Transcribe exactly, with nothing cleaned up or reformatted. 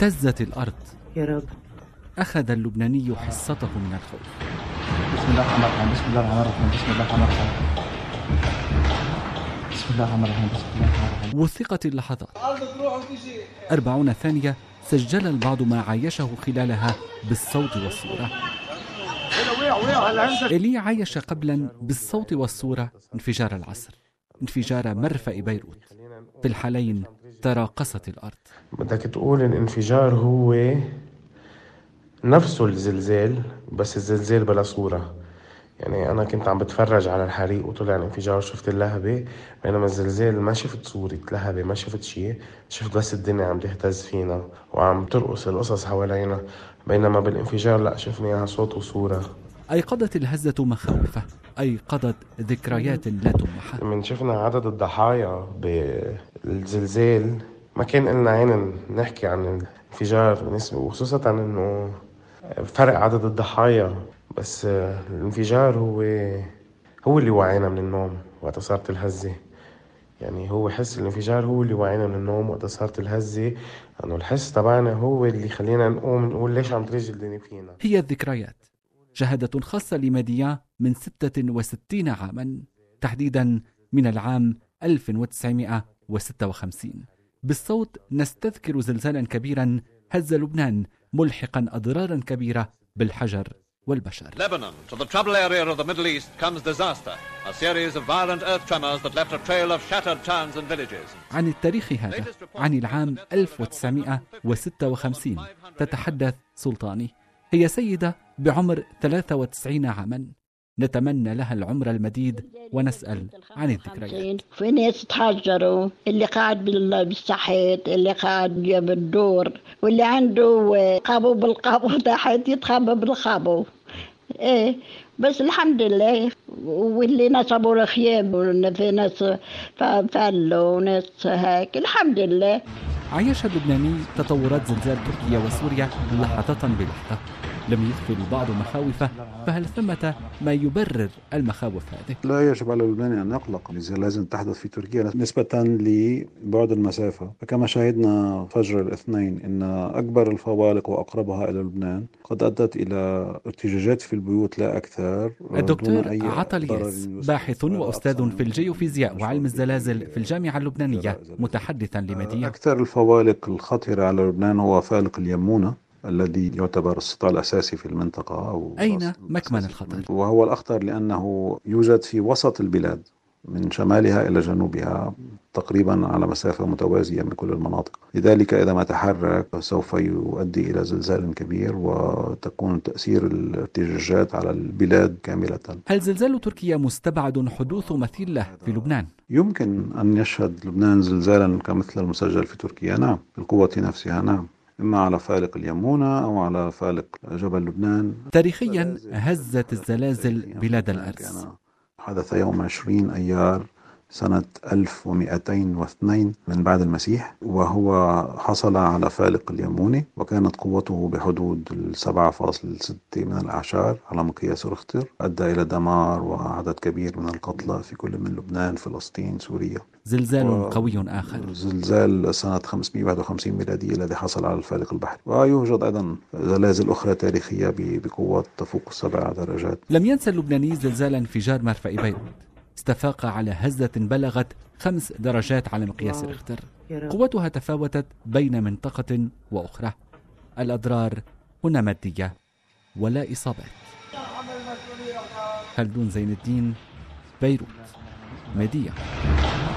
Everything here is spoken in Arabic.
اهتزت الأرض. يا رب. أخذ اللبناني حصته من الخوف. بسم الله الرحمن الرحيم. بسم الله الرحمن الرحيم. بسم الله الرحمن الرحيم. بسم الله الرحمن الرحيم. بسم الله الرحمن الرحيم. وثقت اللحظات. أربعون ثانية سجل البعض ما عايشه خلالها بالصوت والصورة. إيلي عايش قبلا بالصوت والصورة انفجار العصر، انفجار مرفأ بيروت. في الحالين تراقصت الأرض. بدك تقول الانفجار هو نفسه الزلزال، بس الزلزال بلا صورة. يعني أنا كنت عم بتفرج على الحريق وطلع الانفجار وشفت اللهبة، بينما الزلزال ما شفت صورة لهبة، ما شفت شيء، شفت بس الدنيا عم تهتز فينا وعم ترقص القصص حوالينا، بينما بالانفجار لا، شفناها صوت وصورة. أيقظت الهزة مخاوفه، أيقظت ذكريات لا تمحى. من شفنا عدد الضحايا بالزلزال ما كان لنا عين نحكي عن الانفجار نسبة، وخصوصا أنه فرق عدد الضحايا، بس الانفجار هو هو اللي وعينا من النوم وقت صارت الهزة. يعني هو حس الانفجار هو اللي وعينا من النوم وقت صارت الهزة، لأنه الحس تبعنا هو اللي خلينا نقوم نقول ليش عم ترجي الدنيا فينا. هي الذكريات، شهادة خاصة لماديا من ستة وستين عاما، تحديدا من العام ألف وتسعمائة وستة وخمسين. بالصوت نستذكر زلزالا كبيرا هز لبنان، ملحقا أضرارا كبيرة بالحجر والبشر. Lebanon, to the troubled area of the Middle East comes disaster, a series of violent earth tremors that left a trail of shattered towns and villages. عن التاريخ هذا، عن العام ألف وتسعمائة وستة وخمسين، تتحدث سلطاني. هي سيدة بعمر ثلاثة وتسعين عاما، نتمنى لها العمر المديد ونسأل عن الذكريات. في ناس تهجروا، اللي قاعد بالصحيت، اللي قاعد بالدور، واللي عنده قابو بالقابو تحت يتخبى بالقابو. ايه بس الحمد لله. واللي نصبوا الخيام، وفي ناس فلوا وناس هيك، الحمد لله. عايش اللبناني تطورات زلزال تركيا وسوريا لحظة بلحظة. لم يخفي البعض مخاوفه، فهل ثمة ما يبرر المخاوف هذه؟ لا يجب على اللبناني أن يقلق لازم تحدث في تركيا نسبة لبعد المسافة. فكما شاهدنا فجر الاثنين أن أكبر الفوالق وأقربها إلى لبنان قد أدت إلى ارتجاجات في البيوت لا أكثر. الدكتور عطليس، باحث وأستاذ في الجيوفيزياء وعلم الزلازل في الجامعة اللبنانية، متحدثا لمديا. أكثر الفوالق الخطرة على لبنان هو فالق اليمونة الذي يعتبر السطح الأساسي في المنطقة. أو أين مكمن الخطر؟ وهو الأخطر لأنه يوجد في وسط البلاد من شمالها إلى جنوبها تقريبا على مسافة متوازية من كل المناطق. لذلك إذا ما تحرك سوف يؤدي إلى زلزال كبير وتكون تأثير الارتجاجات على البلاد كاملة. هل زلزال تركيا مستبعد حدوث مثيل له في لبنان؟ يمكن أن يشهد لبنان زلزالا كمثل المسجل في تركيا، نعم، بالقوة نفسها، نعم، إما على فالق اليمونة أو على فالق جبل لبنان. تاريخيا هزت الزلازل بلاد الأرز. حدث يوم عشرين أيار سنة ألف ومئتين واثنين من بعد المسيح، وهو حصل على فالق اليموني، وكانت قوته بحدود السبعة فاصل ستة من الأعشار على مقياس ريختر. أدى إلى دمار وعدد كبير من القتلى في كل من لبنان، فلسطين، سوريا. زلزال و... قوي آخر، زلزال سنة خمسمائة وواحد وخمسين ميلادية الذي حصل على الفالق البحري. ويوجد أيضا زلازل أخرى تاريخية بقوات تفوق السبع درجات. لم ينسى اللبناني زلزال انفجار مرفأ بيروت، استفاق على هزة بلغت خمس درجات على مقياس ريختر. قوتها تفاوتت بين منطقة وأخرى. الأضرار هنا مادية ولا إصابات. خلدون زين الدين، بيروت، ميديا.